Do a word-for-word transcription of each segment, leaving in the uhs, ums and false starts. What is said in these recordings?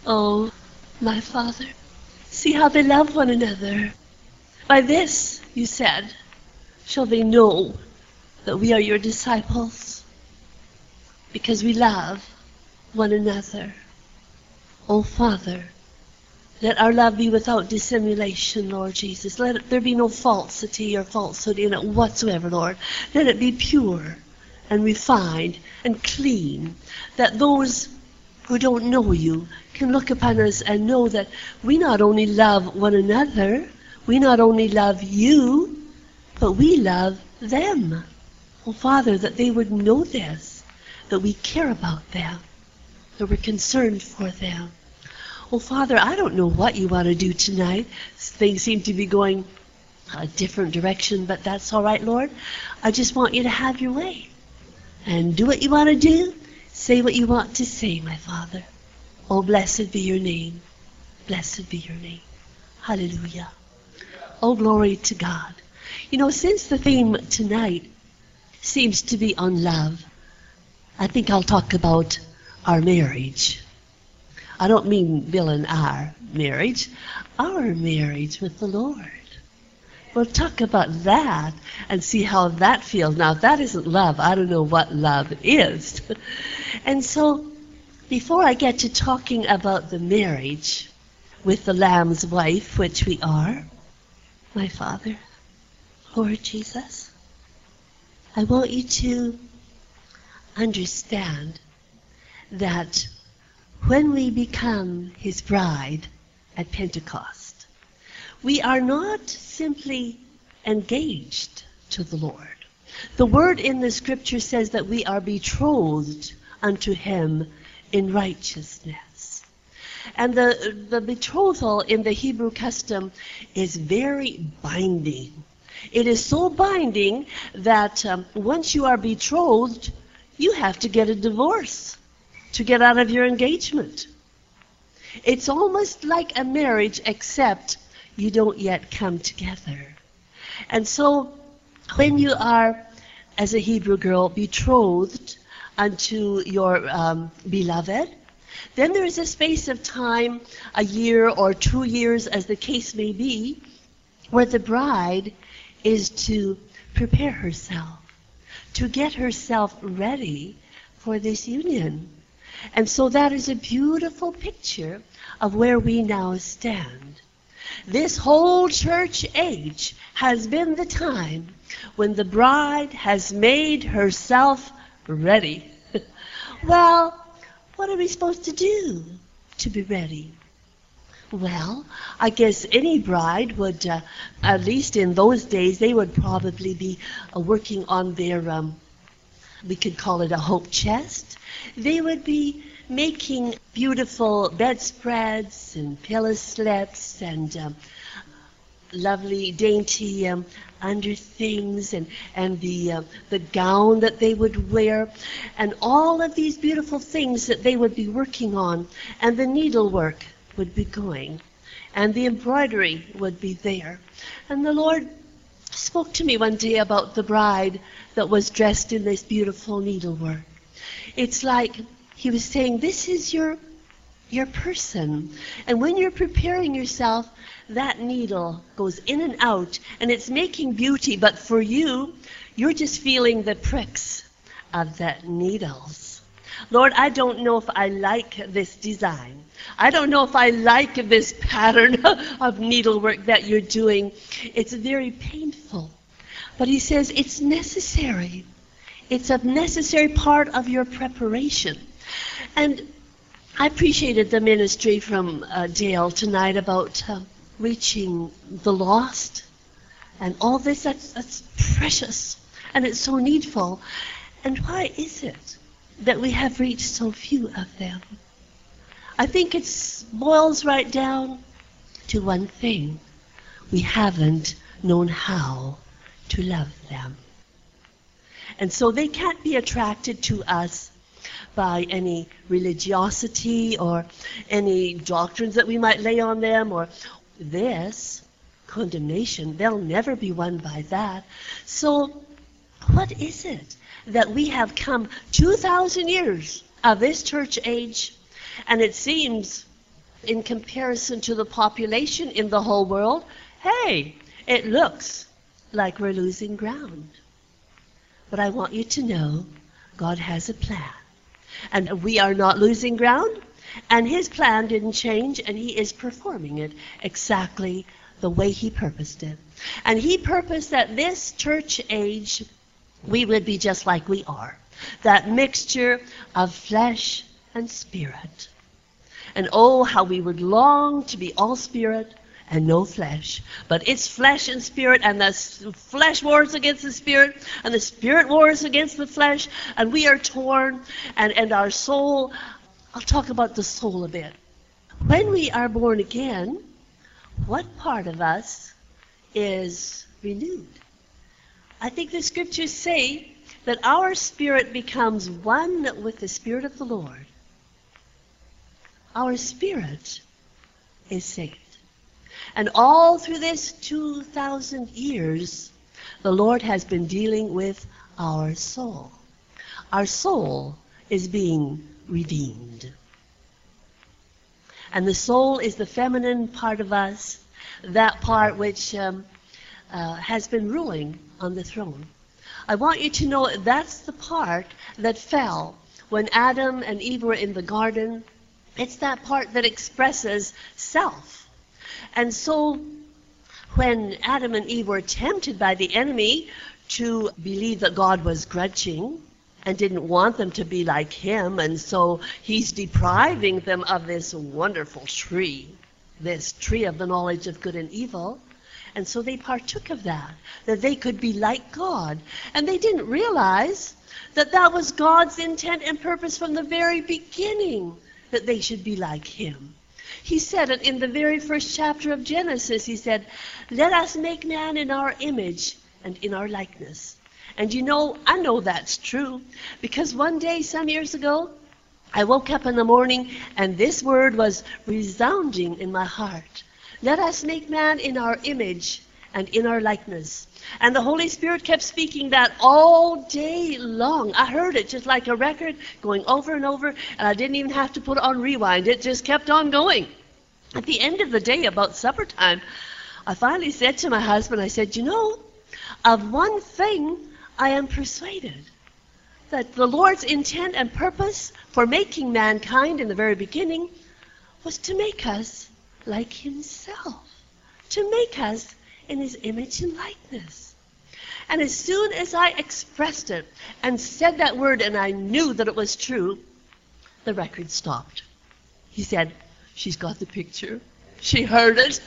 Oh, my Father, see how they love one another. By this, you said, shall they know that we are your disciples, because we love one another. Oh, Father, let our love be without dissimulation, Lord Jesus. Let there be no falsity or falsehood in it whatsoever, Lord. Let it be pure and refined and clean, that those who don't know you can look upon us and know that we not only love one another, we not only love you, but we love them. Oh, Father, that they would know this, that we care about them, that we're concerned for them. Oh, Father, I don't know what you want to do tonight. Things seem to be going a different direction, but that's all right, Lord. I just want you to have your way and do what you want to do. Say what you want to say, my Father. Oh, blessed be your name. Blessed be your name. Hallelujah. Oh, glory to God. You know, since the theme tonight seems to be on love, I think I'll talk about our marriage. I don't mean Bill and our marriage, our marriage with the Lord. We'll talk about that and see how that feels. Now, if that isn't love, I don't know what love is. And so, before I get to talking about the marriage with the Lamb's wife, which we are, my Father, Lord Jesus, I want you to understand that when we become his bride at Pentecost, we are not simply engaged to the Lord. The word in the scripture says that we are betrothed unto him in righteousness. And the, the betrothal in the Hebrew custom is very binding. It is so binding that um, once you are betrothed, you have to get a divorce to get out of your engagement. It's almost like a marriage, except you don't yet come together. And so when you are, as a Hebrew girl, betrothed unto your um, beloved, then there is a space of time, a year or two years, as the case may be, where the bride is to prepare herself, to get herself ready for this union. And so that is a beautiful picture of where we now stand. This whole church age has been the time when the bride has made herself ready. Well, what are we supposed to do to be ready? Well, I guess any bride would, uh, at least in those days, they would probably be uh, working on their, um, we could call it a hope chest. They would be making beautiful bedspreads and pillow slips and um, lovely, dainty um, underthings, and and the uh, the gown that they would wear, and all of these beautiful things that they would be working on, and the needlework would be going, and the embroidery would be there. And the Lord spoke to me one day about the bride that was dressed in this beautiful needlework. It's like he was saying, this is your your person. And when you're preparing yourself, that needle goes in and out, and it's making beauty, but for you, you're just feeling the pricks of that needles. Lord, I don't know if I like this design. I don't know if I like this pattern of needlework that you're doing. It's very painful. But he says it's necessary. It's a necessary part of your preparation. And I appreciated the ministry from uh, Dale tonight about uh, reaching the lost and all this. That's, that's precious, and it's so needful. And why is it that we have reached so few of them? I think it boils right down to one thing. We haven't known how to love them. And so they can't be attracted to us by any religiosity or any doctrines that we might lay on them, or this condemnation. They'll never be won by that. So what is it that we have come two thousand years of this church age, and it seems In comparison to the population in the whole world, hey, it looks like we're losing ground. But I want you to know God has a plan. And we are not losing ground, and his plan didn't change, and he is performing it exactly the way he purposed it. And he purposed that this church age, we would be just like we are. That mixture of flesh and spirit. And oh, how we would long to be all spirit and no flesh. But it's flesh and spirit, and the flesh wars against the spirit, and the spirit wars against the flesh, and we are torn, and, and our soul, I'll talk about the soul a bit. When we are born again, what part of us is renewed? I think the scriptures say that our spirit becomes one with the Spirit of the Lord. Our spirit is saved. And all through this two thousand years, the Lord has been dealing with our soul. Our soul is being redeemed. And the soul is the feminine part of us, that part which um, uh, has been ruling on the throne. I want you to know that's the part that fell when Adam and Eve were in the garden. It's that part that expresses self. And so when Adam and Eve were tempted by the enemy to believe that God was grudging and didn't want them to be like him, and so he's depriving them of this wonderful tree, this tree of the knowledge of good and evil. And so they partook of that, that they could be like God. And they didn't realize that that was God's intent and purpose from the very beginning, that they should be like him. He said it in the very first chapter of Genesis. He said, let us make man in our image and in our likeness. And you know, I know that's true, because one day, some years ago, I woke up in the morning and this word was resounding in my heart. Let us make man in our image and in our likeness. And the Holy Spirit kept speaking that all day long. I heard it just like a record going over and over, and I didn't even have to put it on rewind. It just kept on going. At the end of the day, about supper time, I finally said to my husband, I said, you know, of one thing I am persuaded, that the Lord's intent and purpose for making mankind in the very beginning was to make us like himself, to make us in his image and likeness. And as soon as I expressed it and said that word and I knew that it was true, the record stopped. He said, she's got the picture. She heard it.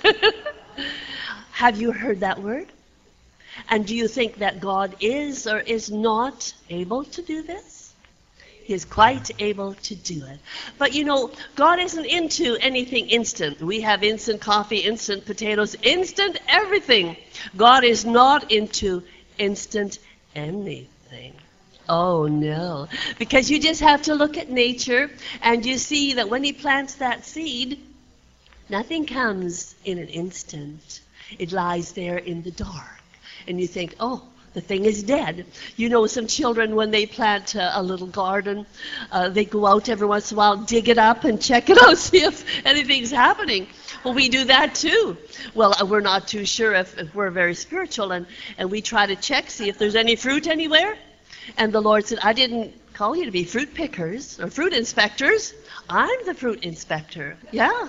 Have you heard that word? And do you think that God is or is not able to do this? He is quite able to do it. But you know, God isn't into anything instant. We have instant coffee, instant potatoes, instant everything. God is not into instant anything. Oh no. Because you just have to look at nature and you see that when he plants that seed, nothing comes in an instant. It lies there in the dark. And you think, oh, the thing is dead. You know, some children, when they plant a, a little garden, uh, they go out every once in a while, dig it up and check it out, see if anything's happening. Well, we do that too. Well, uh, we're not too sure if, if we're very spiritual, and, and we try to check, see if there's any fruit anywhere. And the Lord said, I didn't call you to be fruit pickers or fruit inspectors. I'm the fruit inspector. Yeah.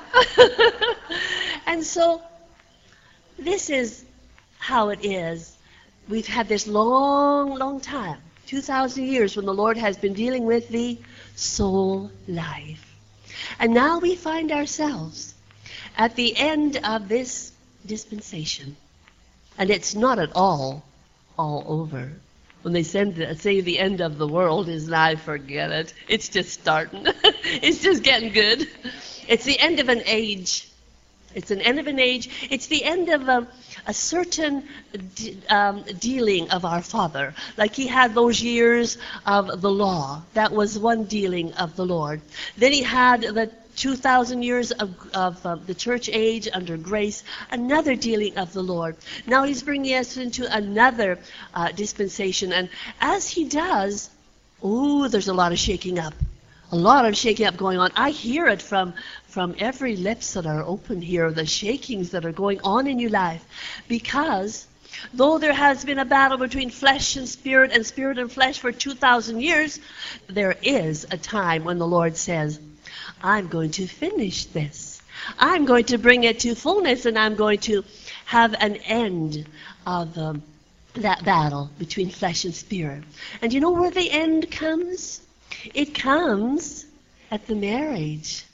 And so this is how it is. We've had this long, long time, two thousand years, when the Lord has been dealing with the soul life. And now we find ourselves at the end of this dispensation. And it's not at all, all over. When they send, say the end of the world is nigh, forget it. It's just starting. It's just getting good. It's the end of an age. It's an end of an age. It's the end of a, a certain de um, dealing of our Father. Like he had those years of the law. That was one dealing of the Lord. Then he had the two thousand years of, of uh, the church age under grace, another dealing of the Lord. Now he's bringing us into another uh, dispensation. And as he does, ooh, there's a lot of shaking up. a lot of shaking up going on. I hear it from, from every lips that are open here, the shakings that are going on in your life. Because though there has been a battle between flesh and spirit and spirit and flesh for two thousand years, there is a time when the Lord says, I'm going to finish this. I'm going to bring it to fullness, and I'm going to have an end of um, that battle between flesh and spirit. And you know where the end comes? It comes at the marriage.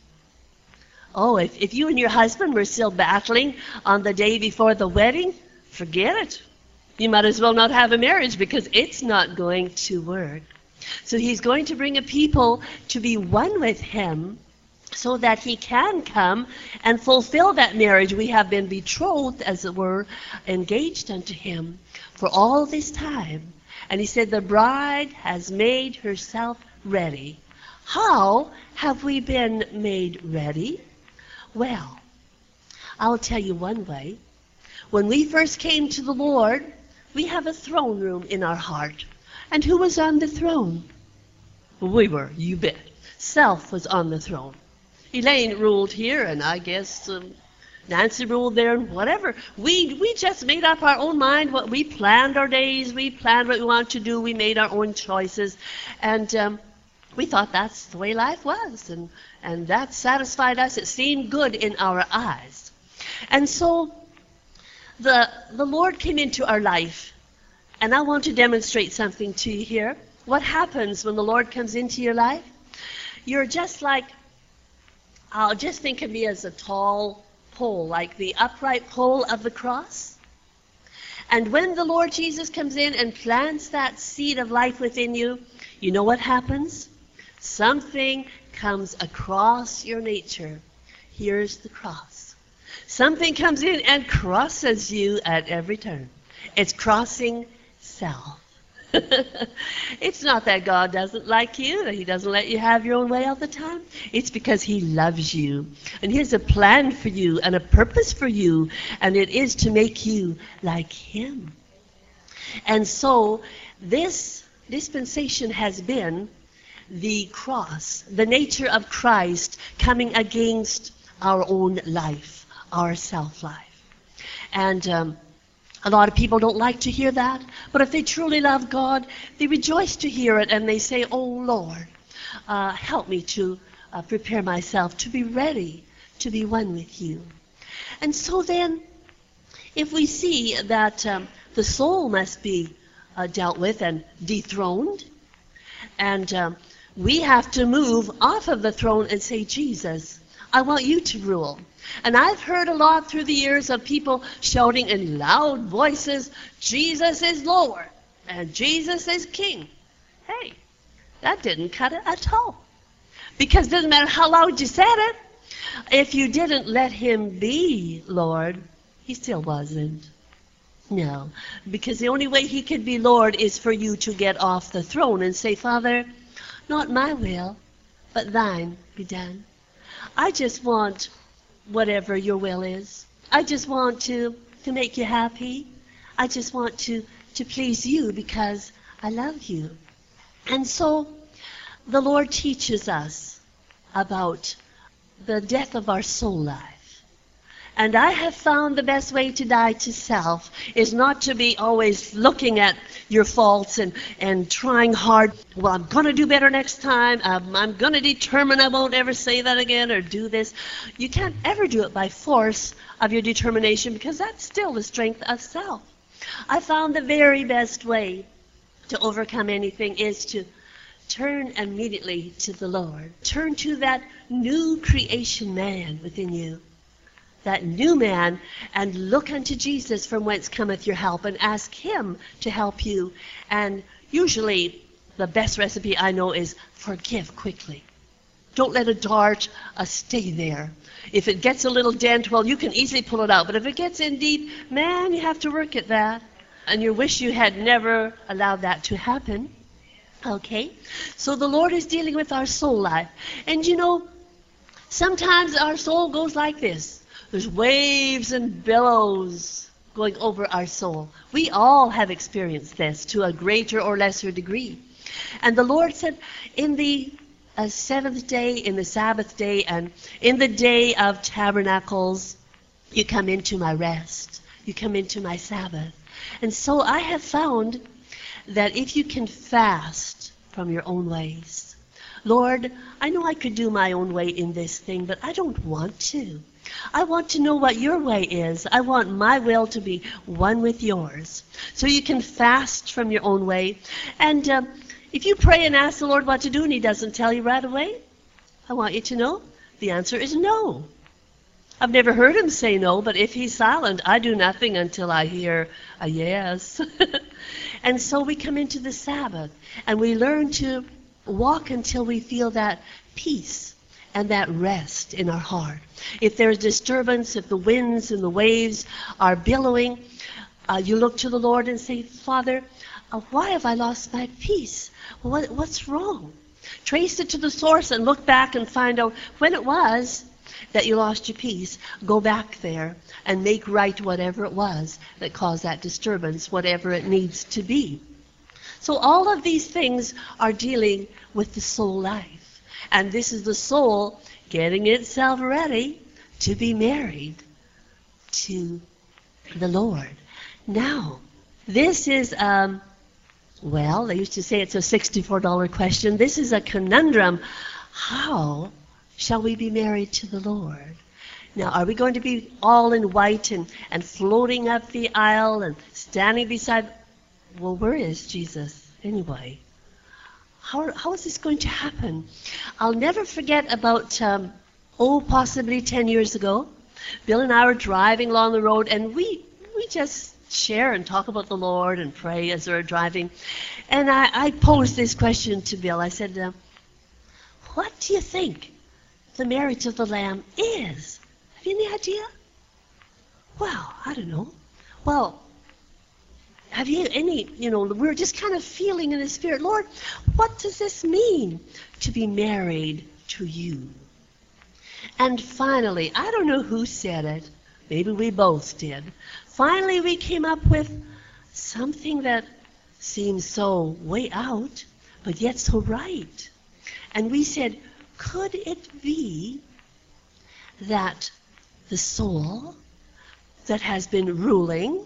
Oh, if, if you and your husband were still battling on the day before the wedding, forget it. You might as well not have a marriage, because it's not going to work. So he's going to bring a people to be one with him, so that he can come and fulfill that marriage. We have been betrothed, as it were, engaged unto him for all this time. And he said, the bride has made herself ready. How have we been made ready? Well, I'll tell you one way. When we first came to the Lord, we have a throne room in our heart. And who was on the throne? We were, you bet. Self was on the throne. Elaine ruled here, and I guess um, Nancy ruled there, and whatever. We we just made up our own mind. What we planned our days, we planned what we wanted to do. We made our own choices, and um, we thought that's the way life was, and and that satisfied us. It seemed good in our eyes, and so the the Lord came into our life, and I want to demonstrate something to you here. What happens when the Lord comes into your life? You're just like, I'll just think of me as a tall pole, like the upright pole of the cross. And when the Lord Jesus comes in and plants that seed of life within you, you know what happens? Something comes across your nature. Here's the cross. Something comes in and crosses you at every turn. It's crossing self. It's not that God doesn't like you, that he doesn't let you have your own way all the time. It's because he loves you. And he has a plan for you and a purpose for you, and it is to make you like him. And so this dispensation has been the cross, the nature of Christ coming against our own life, our self-life. And um, a lot of people don't like to hear that, but if they truly love God, they rejoice to hear it, and they say, oh, Lord, uh, help me to uh, prepare myself to be ready to be one with you. And so then, if we see that um, the soul must be uh, dealt with and dethroned, and um, we have to move off of the throne and say, Jesus, I want you to rule. And I've heard a lot through the years of people shouting in loud voices, Jesus is Lord and Jesus is King. Hey, that didn't cut it at all. Because it doesn't matter how loud you said it. If you didn't let him be Lord, he still wasn't. No, because the only way he could be Lord is for you to get off the throne and say, Father, not my will, but thine be done. I just want whatever your will is. I just want to, to make you happy. I just want to, to please you because I love you. And so the Lord teaches us about the death of our soul life. And I have found the best way to die to self is not to be always looking at your faults and, and trying hard. Well, I'm going to do better next time. Um, I'm going to determine I won't ever say that again or do this. You can't ever do it by force of your determination, because that's still the strength of self. I found the very best way to overcome anything is to turn immediately to the Lord. Turn to that new creation man within you. That new man, and look unto Jesus from whence cometh your help, and ask him to help you. And usually the best recipe I know is forgive quickly. Don't let a dart uh, stay there. If it gets a little dent, well, you can easily pull it out. But if it gets in deep, man, you have to work at that. And you wish you had never allowed that to happen. Okay? So the Lord is dealing with our soul life. And you know, sometimes our soul goes like this. There's waves and billows going over our soul. We all have experienced this to a greater or lesser degree. And the Lord said, in the a seventh day, in the Sabbath day, and in the day of tabernacles, you come into my rest. You come into my Sabbath. And so I have found that if you can fast from your own ways, Lord, I know I could do my own way in this thing, but I don't want to. I want to know what your way is. I want my will to be one with yours. So you can fast from your own way. And uh, if you pray and ask the Lord what to do and he doesn't tell you right away, I want you to know the answer is no. I've never heard him say no, but if he's silent, I do nothing until I hear a yes. And so we come into the Sabbath and we learn to walk until we feel that peace and that rest in our heart. If there's disturbance, if the winds and the waves are billowing, uh, you look to the Lord and say, Father, uh, why have I lost my peace? What, what's wrong? Trace it to the source and look back and find out when it was that you lost your peace. Go back there and make right whatever it was that caused that disturbance, whatever it needs to be. So all of these things are dealing with the soul life. And this is the soul getting itself ready to be married to the Lord. Now, this is, um, well, they used to say it's a sixty-four dollar question. This is a conundrum. How shall we be married to the Lord? Now, are we going to be all in white and, and floating up the aisle and standing beside? Well, where is Jesus anyway? How, how is this going to happen? I'll never forget about, um, oh, possibly ten years ago, Bill and I were driving along the road, and we, we just share and talk about the Lord and pray as we were driving. And I, I posed this question to Bill. I said, uh, what do you think the marriage of the Lamb is? Have you any idea? Well, I don't know. Well, have you any, you know, we were just kind of feeling in the Spirit, Lord, what does this mean to be married to you? And finally, I don't know who said it, maybe we both did. Finally, we came up with something that seems so way out, but yet so right. And we said, could it be that the soul that has been ruling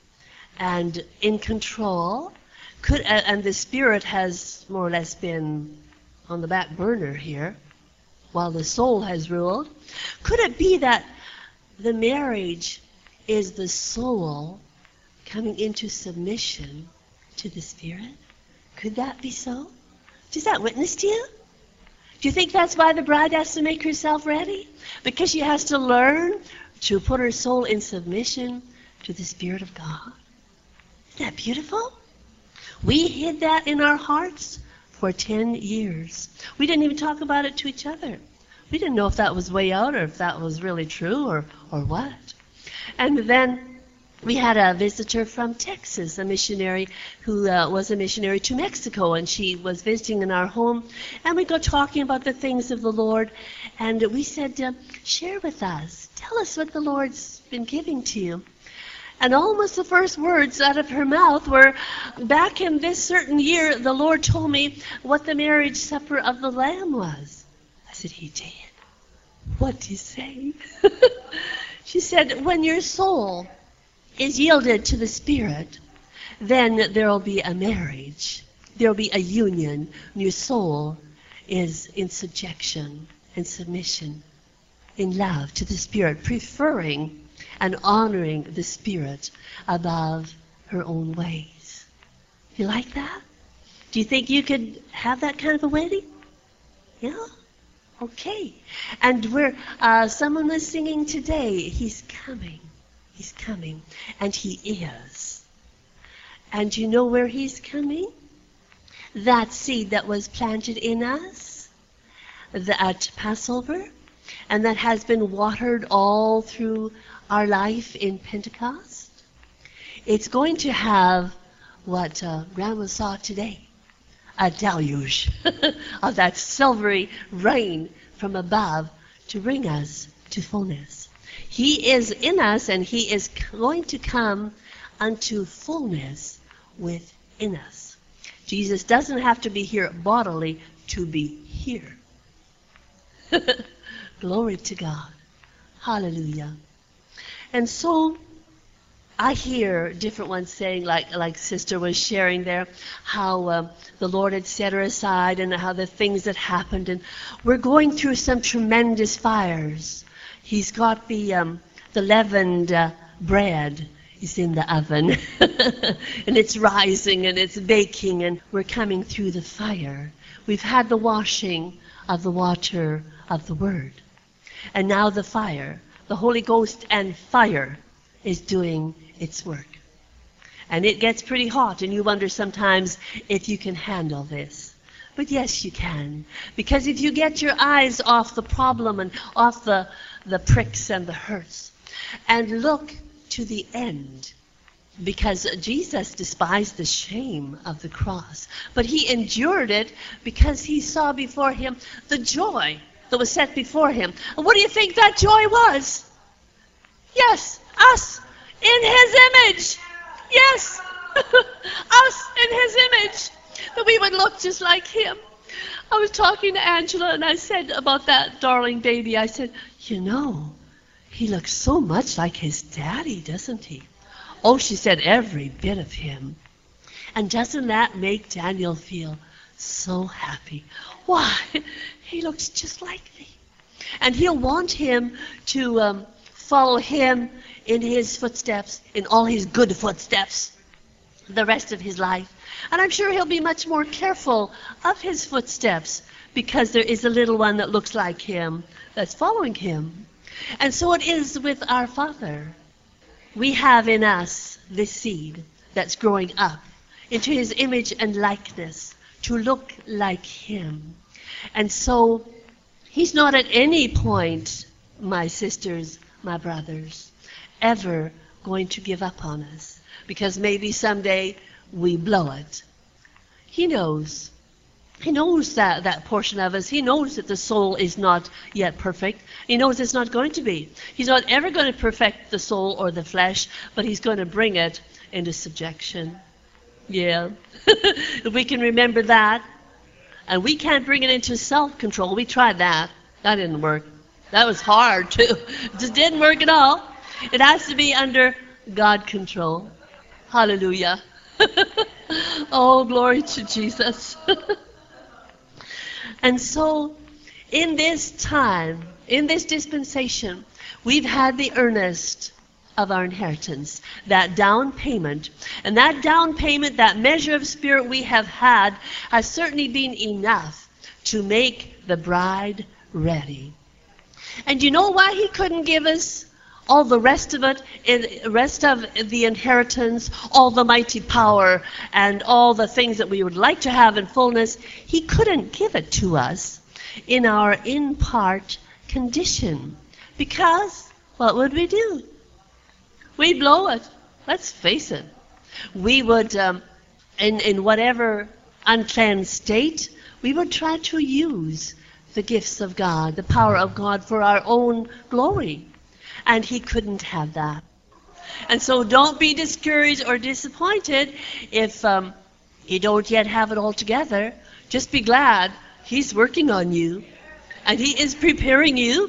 and in control, could, and the spirit has more or less been on the back burner here, while the soul has ruled, could it be that the marriage is the soul coming into submission to the Spirit? Could that be so? Does that witness to you? Do you think that's why the bride has to make herself ready? Because she has to learn to put her soul in submission to the Spirit of God. Isn't that beautiful? We hid that in our hearts for ten years. We didn't even talk about it to each other. We didn't know if that was way out or if that was really true or, or what. And then we had a visitor from Texas, a missionary who uh, was a missionary to Mexico, and she was visiting in our home. And we got talking about the things of the Lord, and we said, uh, share with us. Tell us what the Lord's been giving to you. And almost the first words out of her mouth were, back in this certain year, the Lord told me what the marriage supper of the Lamb was. I said, he did? What did he say? She said, when your soul is yielded to the Spirit, then there will be a marriage. There will be a union. Your soul is in subjection and submission, in love to the Spirit, preferring and honoring the Spirit above her own ways. You like that? Do you think you could have that kind of a wedding? Yeah? Okay. And we're, uh, someone was singing today, he's coming. He's coming. And he is. And you know where he's coming? That seed that was planted in us the, at Passover, and that has been watered all through our life in Pentecost. It's going to have what uh, Grandma saw today, a deluge of that silvery rain from above to bring us to fullness. He is in us, and he is going to come unto fullness within us. Jesus doesn't have to be here bodily to be here. Glory to God. Hallelujah. And so I hear different ones saying, like like Sister was sharing there, how um, the Lord had set her aside and how the things that happened. And we're going through some tremendous fires. He's got the, um, the leavened uh, bread is in the oven. And it's rising and it's baking and we're coming through the fire. We've had the washing of the water of the Word. And now the fire, the Holy Ghost and fire is doing its work. And it gets pretty hot, and you wonder sometimes if you can handle this. But yes, you can. Because if you get your eyes off the problem and off the, the pricks and the hurts, and look to the end, because Jesus despised the shame of the cross, but he endured it because he saw before him the joy that was set before him. And what do you think that joy was? Yes, us in his image. Yes, us in his image. That we would look just like him. I was talking to Angela and I said about that darling baby, I said, you know, he looks so much like his daddy, doesn't he? Oh, she said, every bit of him. And doesn't that make Daniel feel so happy? Why, he looks just like me. And he'll want him to um, follow him in his footsteps, in all his good footsteps, the rest of his life. And I'm sure he'll be much more careful of his footsteps because there is a little one that looks like him that's following him. And so it is with our Father. We have in us this seed that's growing up into his image and likeness to look like him. And so he's not at any point, my sisters, my brothers, ever going to give up on us because maybe someday we blow it. He knows. He knows that, that portion of us. He knows that the soul is not yet perfect. He knows it's not going to be. He's not ever going to perfect the soul or the flesh, but he's going to bring it into subjection. Yeah. If we can remember that. And we can't bring it into self-control. We tried that. That didn't work. That was hard, too. It just didn't work at all. It has to be under God control. Hallelujah. Oh, glory to Jesus. And so, in this time, in this dispensation, we've had the earnest of our inheritance, that down payment. And that down payment, that measure of spirit we have had, has certainly been enough to make the bride ready. And you know why he couldn't give us all the rest of it, the rest of the inheritance, all the mighty power, and all the things that we would like to have in fullness? He couldn't give it to us in our in-part condition. Because what would we do? We'd blow it. Let's face it. We would, um, in, in whatever uncleansed state, we would try to use the gifts of God, the power of God for our own glory. And he couldn't have that. And so don't be discouraged or disappointed if um, you don't yet have it all together. Just be glad he's working on you. And he is preparing you.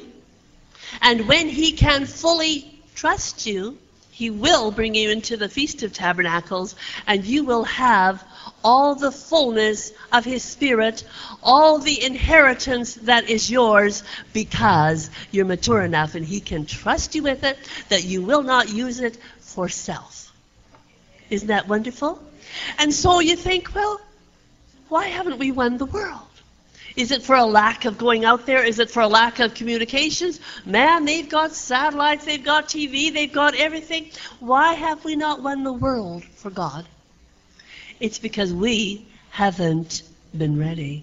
And when he can fully trust you, he will bring you into the Feast of Tabernacles, and you will have all the fullness of his Spirit, all the inheritance that is yours, because you're mature enough and he can trust you with it, that you will not use it for self. Isn't that wonderful? And so you think, well, why haven't we won the world? Is it for a lack of going out there? Is it for a lack of communications? Man, they've got satellites, they've got T V, they've got everything. Why have we not won the world for God? It's because we haven't been ready.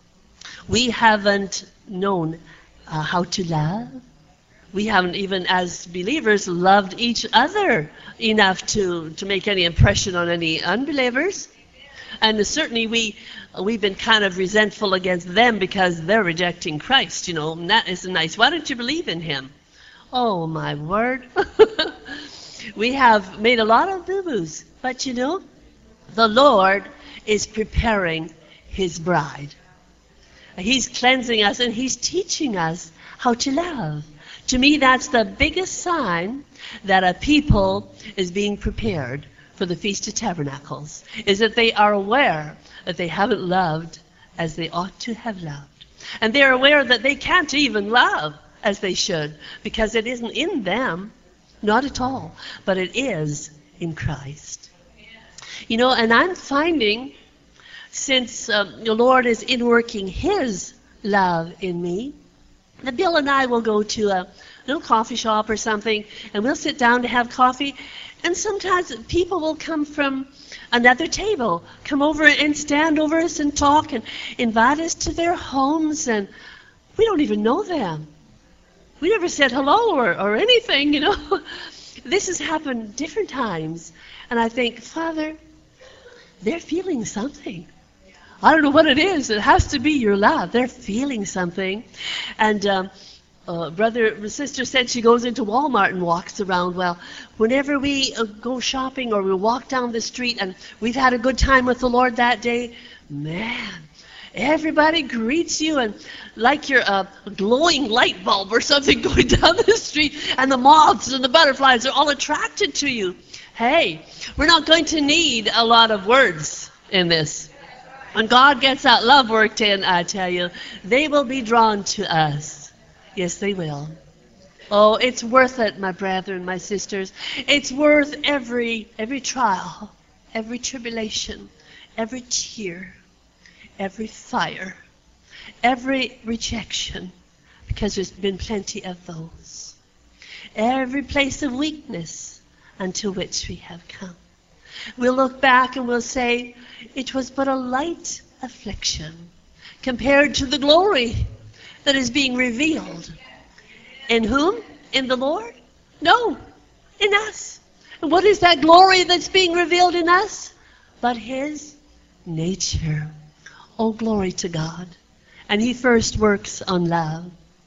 We haven't known uh, how to love. We haven't even, as believers, loved each other enough to, to make any impression on any unbelievers. And certainly we, we've been kind of resentful against them because they're rejecting Christ, you know, and that isn't nice. Why don't you believe in him? Oh, my word. We have made a lot of boo-boos, but you know, the Lord is preparing his bride. He's cleansing us and He's teaching us how to love. To me, that's the biggest sign that a people is being prepared for the Feast of Tabernacles, is that they are aware that they haven't loved as they ought to have loved. And they're aware that they can't even love as they should, because it isn't in them, not at all, but it is in Christ. You know, and I'm finding, since um, the Lord is inworking His love in me, that Bill and I will go to a little coffee shop or something, and we'll sit down to have coffee, and sometimes people will come from another table, come over and stand over us and talk and invite us to their homes, and we don't even know them. We never said hello or, or anything, you know. This has happened different times, and I think, Father, they're feeling something. I don't know what it is. It has to be your love. They're feeling something. And um, uh, brother, sister said she goes into Walmart and walks around. Well, whenever we uh, go shopping or we walk down the street and we've had a good time with the Lord that day, man, everybody greets you and like you're a glowing light bulb or something going down the street, and the moths and the butterflies are all attracted to you. Hey, we're not going to need a lot of words in this. When God gets that love worked in, I tell you, they will be drawn to us. Yes, they will. Oh, it's worth it, my brethren, my sisters. It's worth every every trial, every tribulation, every tear, every fire, every rejection, because there's been plenty of those. Every place of weakness unto which we have come. We'll look back and we'll say, it was but a light affliction compared to the glory that is being revealed. In whom? In the Lord? No, in us. And what is that glory that's being revealed in us? But His nature. Oh, glory to God. And He first works on love.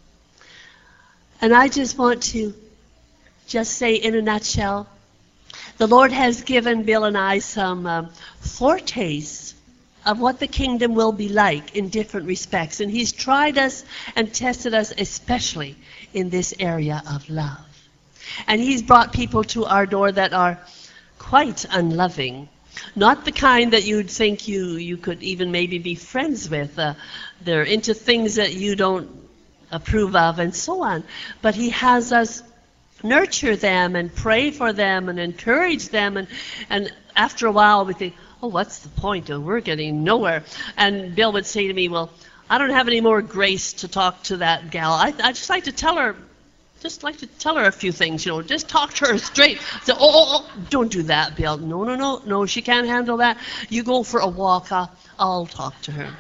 And I just want to just say in a nutshell, the Lord has given Bill and I some um, foretastes of what the kingdom will be like in different respects. And He's tried us and tested us, especially in this area of love. And He's brought people to our door that are quite unloving. Not the kind that you'd think you, you could even maybe be friends with. Uh, they're into things that you don't approve of and so on. But He has us nurture them and pray for them and encourage them, and and after a while we think, oh, what's the point? Oh, we're getting nowhere. And Bill would say to me, well, I don't have any more grace to talk to that gal. I I just like to tell her, just like to tell her a few things, you know, just talk to her straight. So, oh, oh, oh, don't do that, Bill. No, no, no, no, she can't handle that. You go for a walk. I'll, I'll talk to her.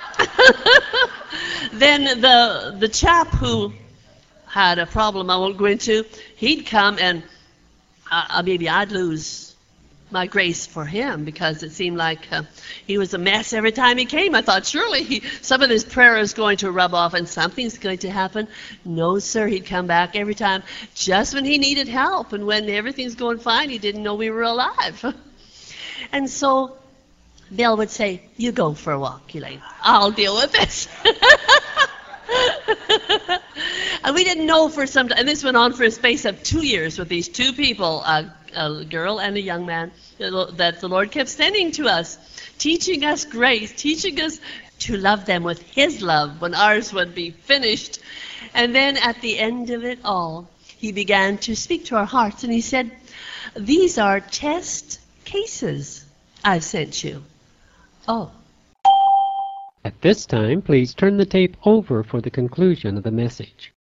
Then the the chap who had a problem I won't go into, he'd come and uh, maybe I'd lose my grace for him because it seemed like uh, he was a mess every time he came. I thought surely he, some of his prayer is going to rub off and something's going to happen. No, sir, he'd come back every time just when he needed help, and when everything's going fine, he didn't know we were alive. And so Bill would say, you go for a walk, Elaine. I'll deal with this. And we didn't know for some time, and this went on for a space of two years with these two people, a, a girl and a young man, that the Lord kept sending to us, teaching us grace, teaching us to love them with His love when ours would be finished. And then at the end of it all, He began to speak to our hearts, and He said, these are test cases I've sent you. Oh. At this time, please turn the tape over for the conclusion of the message.